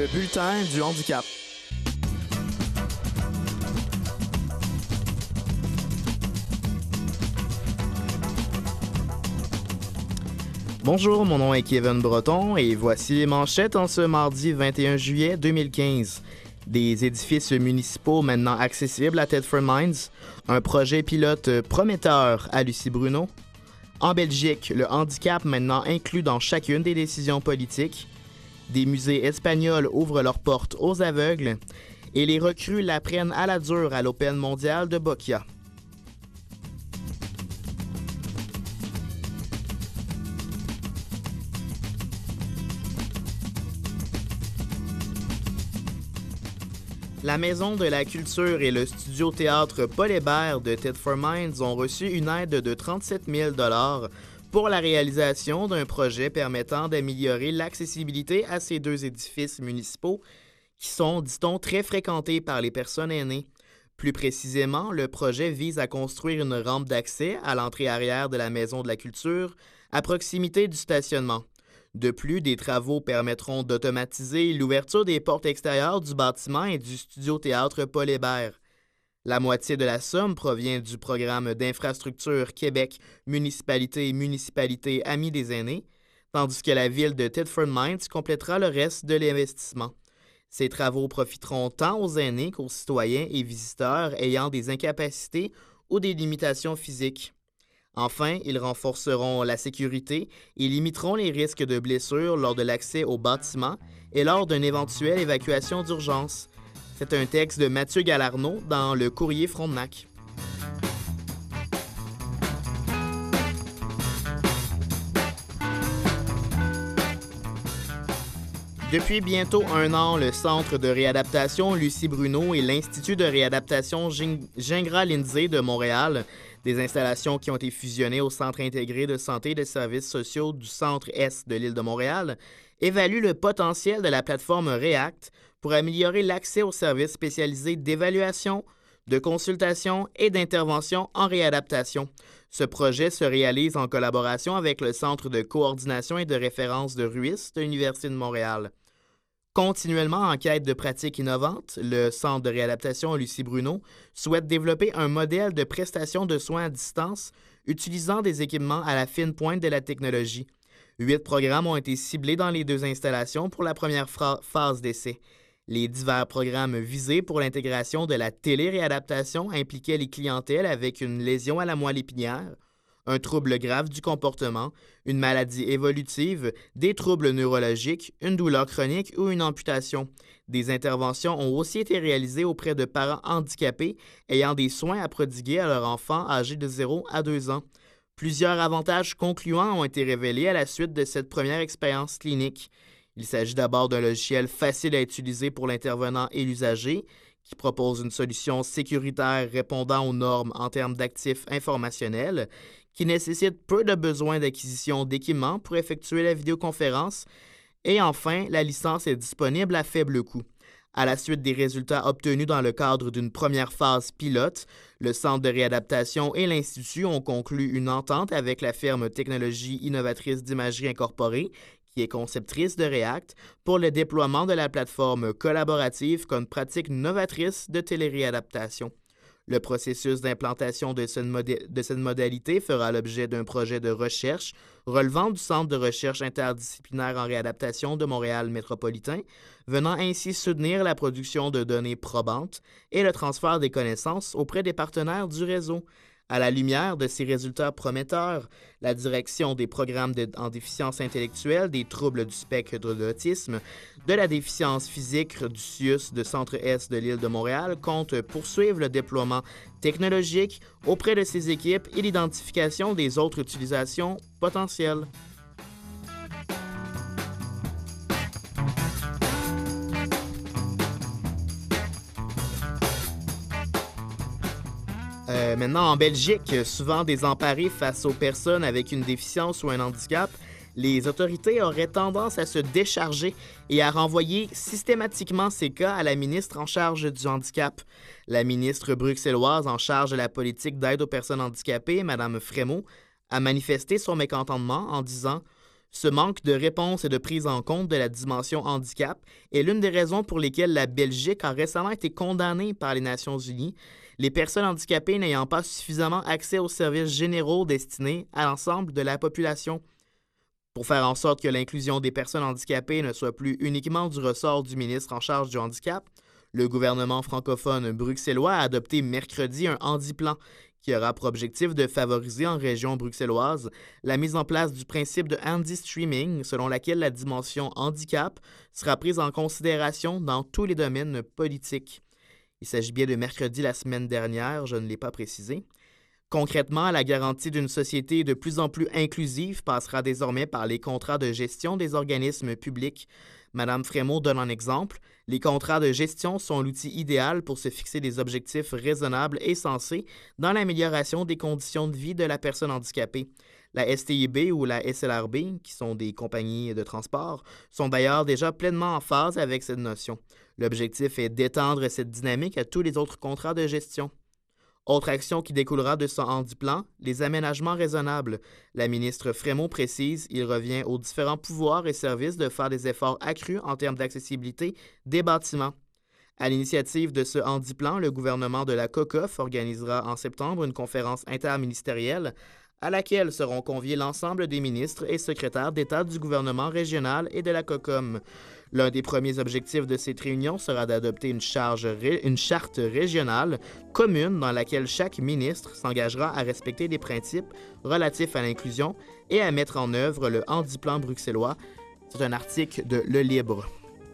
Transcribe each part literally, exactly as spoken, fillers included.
Le bulletin du handicap. Bonjour, mon nom est Kevin Breton et voici les manchettes en ce mardi vingt et un juillet deux mille quinze. Des édifices municipaux maintenant accessibles à Thetford Mines, un projet pilote prometteur à Lucie Bruno. En Belgique, le handicap maintenant inclus dans chacune des décisions politiques. Des musées espagnols ouvrent leurs portes aux aveugles et les recrues l'apprennent à la dure à l'Open mondial de Bokia. La Maison de la Culture et le studio-théâtre Paul Hébert de Thetford Mines ont reçu une aide de trente-sept mille dollars pour la réalisation d'un projet permettant d'améliorer l'accessibilité à ces deux édifices municipaux qui sont, dit-on, très fréquentés par les personnes aînées. Plus précisément, le projet vise à construire une rampe d'accès à l'entrée arrière de la Maison de la Culture à proximité du stationnement. De plus, des travaux permettront d'automatiser l'ouverture des portes extérieures du bâtiment et du studio-théâtre Paul Hébert. La moitié de la somme provient du programme d'infrastructure Québec Municipalité et Municipalité Amis des aînés, tandis que la ville de Thetford Mines complétera le reste de l'investissement. Ces travaux profiteront tant aux aînés qu'aux citoyens et visiteurs ayant des incapacités ou des limitations physiques. Enfin, ils renforceront la sécurité et limiteront les risques de blessures lors de l'accès au bâtiment et lors d'une éventuelle évacuation d'urgence. C'est un texte de Mathieu Galarneau dans le Courrier Frontenac. Depuis bientôt un an, le Centre de réadaptation Lucie Bruno et l'Institut de réadaptation Gingras-Lindsay de Montréal, des installations qui ont été fusionnées au Centre intégré de santé et de services sociaux du Centre-Est de l'île de Montréal, évaluent le potentiel de la plateforme REACT pour améliorer l'accès aux services spécialisés d'évaluation, de consultation et d'intervention en réadaptation. Ce projet se réalise en collaboration avec le Centre de coordination et de référence de RUIS de l'Université de Montréal. Continuellement en quête de pratiques innovantes, le Centre de réadaptation Lucie Bruno souhaite développer un modèle de prestation de soins à distance utilisant des équipements à la fine pointe de la technologie. Huit programmes ont été ciblés dans les deux installations pour la première fra- phase d'essai. Les divers programmes visés pour l'intégration de la téléréadaptation impliquaient les clientèles avec une lésion à la moelle épinière, un trouble grave du comportement, une maladie évolutive, des troubles neurologiques, une douleur chronique ou une amputation. Des interventions ont aussi été réalisées auprès de parents handicapés ayant des soins à prodiguer à leurs enfants âgés de zéro à deux ans. Plusieurs avantages concluants ont été révélés à la suite de cette première expérience clinique. Il s'agit d'abord d'un logiciel facile à utiliser pour l'intervenant et l'usager, qui propose une solution sécuritaire répondant aux normes en termes d'actifs informationnels, qui nécessite peu de besoin d'acquisition d'équipements pour effectuer la vidéoconférence, et enfin, la licence est disponible à faible coût. À la suite des résultats obtenus dans le cadre d'une première phase pilote, le Centre de réadaptation et l'Institut ont conclu une entente avec la firme Technologie Innovatrice d'Imagerie Incorporée, qui est conceptrice de REACT, pour le déploiement de la plateforme collaborative comme pratique novatrice de téléréadaptation. Le processus d'implantation de cette, modé- de cette modalité fera l'objet d'un projet de recherche relevant du Centre de recherche interdisciplinaire en réadaptation de Montréal métropolitain, venant ainsi soutenir la production de données probantes et le transfert des connaissances auprès des partenaires du réseau. À la lumière de ces résultats prometteurs, la Direction des programmes de, en déficience intellectuelle, des troubles du spectre de l'autisme, de la déficience physique du C I U S de Centre-Est de l'île de Montréal compte poursuivre le déploiement technologique auprès de ces équipes et l'identification des autres utilisations potentielles. Euh, maintenant, en Belgique, souvent désemparées face aux personnes avec une déficience ou un handicap, les autorités auraient tendance à se décharger et à renvoyer systématiquement ces cas à la ministre en charge du handicap. La ministre bruxelloise en charge de la politique d'aide aux personnes handicapées, Mme Frémaux, a manifesté son mécontentement en disant « Ce manque de réponse et de prise en compte de la dimension handicap est l'une des raisons pour lesquelles la Belgique a récemment été condamnée par les Nations unies, les personnes handicapées n'ayant pas suffisamment accès aux services généraux destinés à l'ensemble de la population. Pour faire en sorte que l'inclusion des personnes handicapées ne soit plus uniquement du ressort du ministre en charge du handicap, le gouvernement francophone bruxellois a adopté mercredi un handiplan qui aura pour objectif de favoriser en région bruxelloise la mise en place du principe de handi-streaming, selon laquelle la dimension handicap sera prise en considération dans tous les domaines politiques. Il s'agit bien de mercredi la semaine dernière, je ne l'ai pas précisé. Concrètement, la garantie d'une société de plus en plus inclusive passera désormais par les contrats de gestion des organismes publics. Madame Frémaux donne un exemple. Les contrats de gestion sont l'outil idéal pour se fixer des objectifs raisonnables et sensés dans l'amélioration des conditions de vie de la personne handicapée. La S T I B ou la S L R B, qui sont des compagnies de transport, sont d'ailleurs déjà pleinement en phase avec cette notion. L'objectif est d'étendre cette dynamique à tous les autres contrats de gestion. Autre action qui découlera de ce handiplan, les aménagements raisonnables. La ministre Frémaux précise, il revient aux différents pouvoirs et services de faire des efforts accrus en termes d'accessibilité des bâtiments. À l'initiative de ce handiplan, le gouvernement de la COCOF organisera en septembre une conférence interministérielle à laquelle seront conviés l'ensemble des ministres et secrétaires d'État du gouvernement régional et de la COCOM. L'un des premiers objectifs de cette réunion sera d'adopter une, charge, une charte régionale commune dans laquelle chaque ministre s'engagera à respecter des principes relatifs à l'inclusion et à mettre en œuvre le handiplan bruxellois. C'est un article de Le Libre.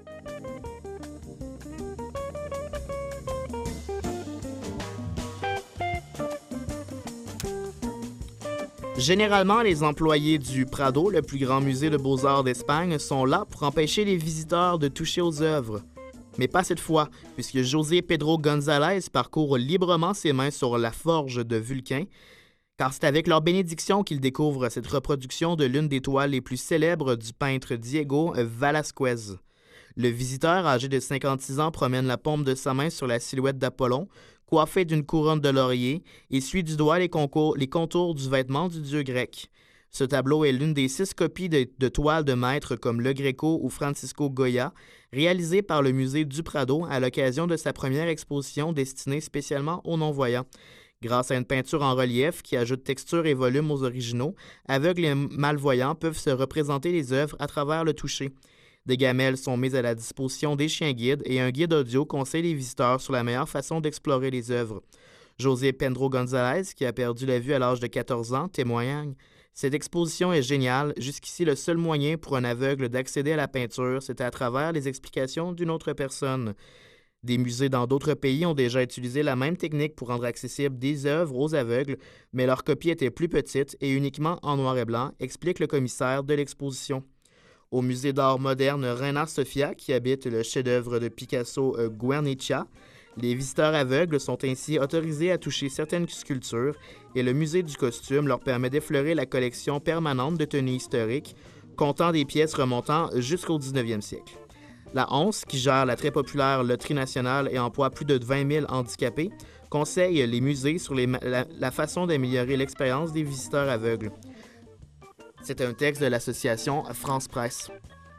Généralement, les employés du Prado, le plus grand musée de beaux-arts d'Espagne, sont là pour empêcher les visiteurs de toucher aux œuvres. Mais pas cette fois, puisque José Pedro González parcourt librement ses mains sur la forge de Vulcain, car c'est avec leur bénédiction qu'il découvre cette reproduction de l'une des toiles les plus célèbres du peintre Diego Velázquez. Le visiteur, âgé de cinquante-six ans, promène la paume de sa main sur la silhouette d'Apollon, coiffé d'une couronne de laurier, et suit du doigt les, concours, les contours du vêtement du dieu grec. Ce tableau est l'une des six copies de, de toiles de maîtres comme Le Greco ou Francisco Goya, réalisées par le musée du Prado à l'occasion de sa première exposition destinée spécialement aux non-voyants. Grâce à une peinture en relief qui ajoute texture et volume aux originaux, aveugles et malvoyants peuvent se représenter les œuvres à travers le toucher. Des gamelles sont mises à la disposition des chiens guides et un guide audio conseille les visiteurs sur la meilleure façon d'explorer les œuvres. José Pedro González, qui a perdu la vue à l'âge de quatorze ans, témoigne « Cette exposition est géniale. Jusqu'ici, le seul moyen pour un aveugle d'accéder à la peinture, c'était à travers les explications d'une autre personne. » Des musées dans d'autres pays ont déjà utilisé la même technique pour rendre accessibles des œuvres aux aveugles, mais leur copie était plus petite et uniquement en noir et blanc, explique le commissaire de l'exposition. Au musée d'art moderne Reina Sofia, qui habite le chef-d'œuvre de Picasso euh, Guernica, les visiteurs aveugles sont ainsi autorisés à toucher certaines sculptures et le musée du costume leur permet d'effleurer la collection permanente de tenues historiques, comptant des pièces remontant jusqu'au dix-neuvième siècle. La Once, qui gère la très populaire loterie nationale et emploie plus de vingt mille handicapés, conseille les musées sur les, la, la façon d'améliorer l'expérience des visiteurs aveugles. C'est un texte de l'association France Presse.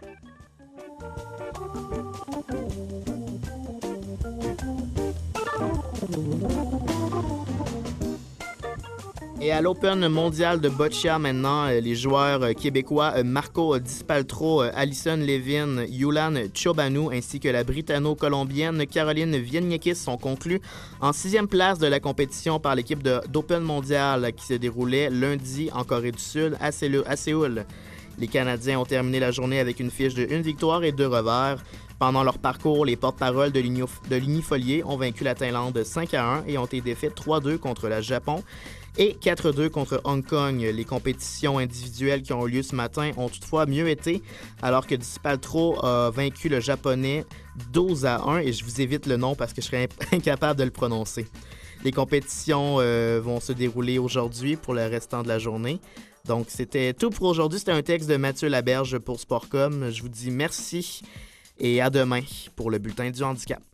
Et à l'Open mondial de boccia maintenant, les joueurs québécois Marco Di Spaltro, Alison Levin, Yulan Ciobanu ainsi que la britanno-colombienne Caroline Viennekis sont conclus en sixième place de la compétition par l'équipe de, d'Open mondial qui se déroulait lundi en Corée du Sud à Séoul. Les Canadiens ont terminé la journée avec une fiche de une victoire et deux revers. Pendant leur parcours, les porte-paroles de l'Unifolier ont vaincu la Thaïlande cinq à un et ont été défaites trois deux contre le Japon et quatre deux contre Hong Kong. Les compétitions individuelles qui ont eu lieu ce matin ont toutefois mieux été, alors que Di Spaltro a vaincu le Japonais douze à un, et je vous évite le nom parce que je serais incapable de le prononcer. Les compétitions euh, vont se dérouler aujourd'hui pour le restant de la journée. Donc, c'était tout pour aujourd'hui. C'était un texte de Mathieu Laberge pour Sportcom. Je vous dis merci et à demain pour le bulletin du handicap.